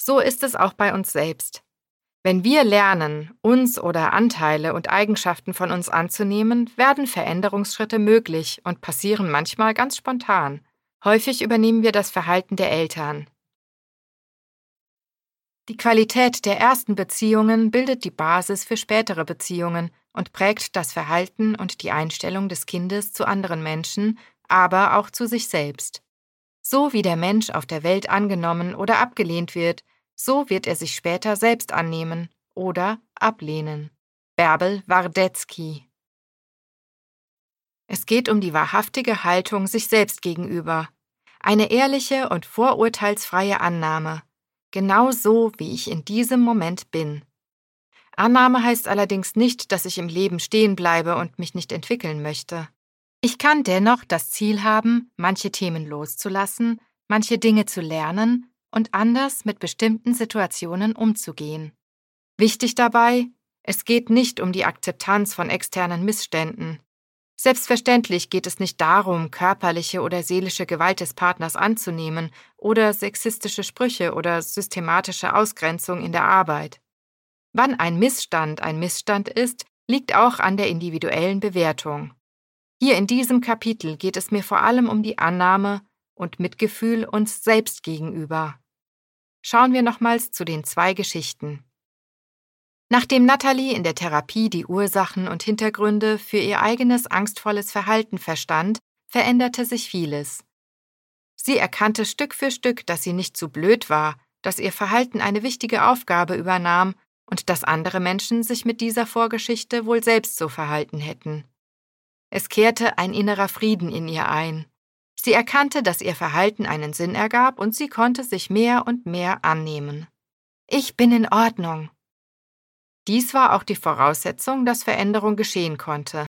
So ist es auch bei uns selbst. Wenn wir lernen, uns oder Anteile und Eigenschaften von uns anzunehmen, werden Veränderungsschritte möglich und passieren manchmal ganz spontan. Häufig übernehmen wir das Verhalten der Eltern. Die Qualität der ersten Beziehungen bildet die Basis für spätere Beziehungen und prägt das Verhalten und die Einstellung des Kindes zu anderen Menschen, aber auch zu sich selbst. So wie der Mensch auf der Welt angenommen oder abgelehnt wird, so wird er sich später selbst annehmen oder ablehnen. Bärbel Wardetzky. Es geht um die wahrhaftige Haltung sich selbst gegenüber. Eine ehrliche und vorurteilsfreie Annahme. Genau so, wie ich in diesem Moment bin. Annahme heißt allerdings nicht, dass ich im Leben stehen bleibe und mich nicht entwickeln möchte. Ich kann dennoch das Ziel haben, manche Themen loszulassen, manche Dinge zu lernen und anders mit bestimmten Situationen umzugehen. Wichtig dabei, es geht nicht um die Akzeptanz von externen Missständen. Selbstverständlich geht es nicht darum, körperliche oder seelische Gewalt des Partners anzunehmen oder sexistische Sprüche oder systematische Ausgrenzung in der Arbeit. Wann ein Missstand ist, liegt auch an der individuellen Bewertung. Hier in diesem Kapitel geht es mir vor allem um die Annahme und Mitgefühl uns selbst gegenüber. Schauen wir nochmals zu den 2 Geschichten. Nachdem Natalie in der Therapie die Ursachen und Hintergründe für ihr eigenes angstvolles Verhalten verstand, veränderte sich vieles. Sie erkannte Stück für Stück, dass sie nicht zu blöd war, dass ihr Verhalten eine wichtige Aufgabe übernahm und dass andere Menschen sich mit dieser Vorgeschichte wohl selbst so verhalten hätten. Es kehrte ein innerer Frieden in ihr ein. Sie erkannte, dass ihr Verhalten einen Sinn ergab und sie konnte sich mehr und mehr annehmen. Ich bin in Ordnung. Dies war auch die Voraussetzung, dass Veränderung geschehen konnte.